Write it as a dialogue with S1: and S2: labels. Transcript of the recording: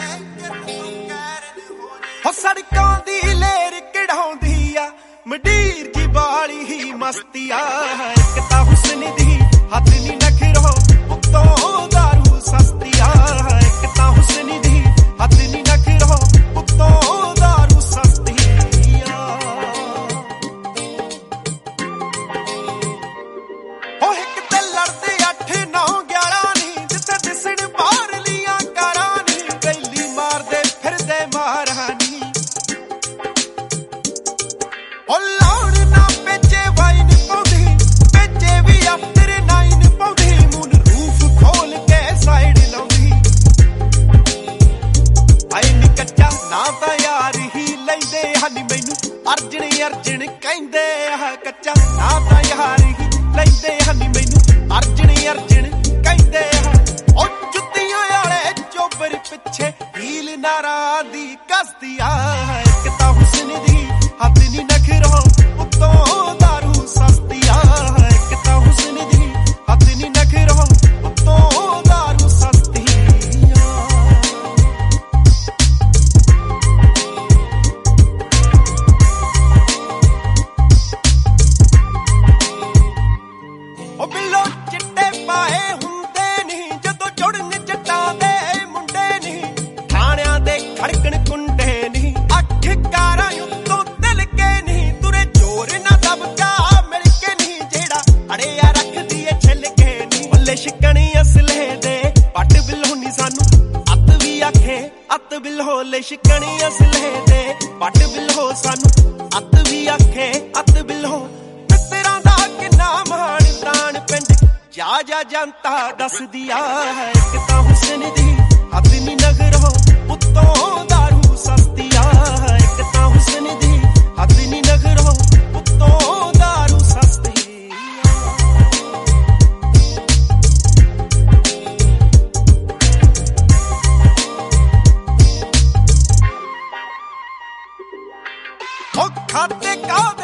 S1: हो सड़कों दी लेर कढ़ाउंदी आ मंडीर की बाली ही मस्ती आ एक तां हुस्न दी हद नी नखरो उत्तों दारू सस्ती आ एक तां हुस्न दी हद नी नखरो उत्तों दारू सस्ती आ हो एक ते लड़दे 8 9 11 नी जिथे दिसण बाहरलियां कारां नी गैली मारदे फिरदे मारां नी ओ लाउण ना बेचे वाइन पौधी बेचे भी आफ्टर 9 पौधी मून रूफ खोल के साइड लाउंदी आई नी कच्चा ना तां यार ही लैंदे हनी मैनू अर्जन अर्जन कहंदे आ कच्चा ना तां यार ही लैंदे हनी मैनू अर्जन अर्जन कहंदे आ ओ जुत्तियां वाले चोबर पिछे हील नारां दी कसदी आ एक तां हुस्न दी हद नी नखरो उत्तों दारू सस्ती आ एक तां हुस्न दी हद नी नखरो उत्तों दारू सस्ती आ ओ बिल्लो चिट्टे पाए हुंदे नहीं जदों जुड़न जट्टां दे मुंडे नहीं थाणियां दे खड़कण कुंडे नहीं अख कारां उत्तों दिल के नहीं तुरे जोर ना दबका मिल के नहीं जेड़ा अड़िया रखदी ए छिल के नहीं बल्ले शिकणी असले दे पट बिल्होनी सानू अत भी आखे अत बिल्होले शिकणी असले दे पट बिल्हो सानू अत भी आखे अत बिल्हो मित्तरां दा किन्ना मान प्राण पिंड जा जा जनता दसदी आ एक तां हुस्न दी हद नी नखरो उत्तों दारू सस्ती आ एक तां हुस्न दी हद नी नखरो उत्तों दारू सस्ती ओ खाते का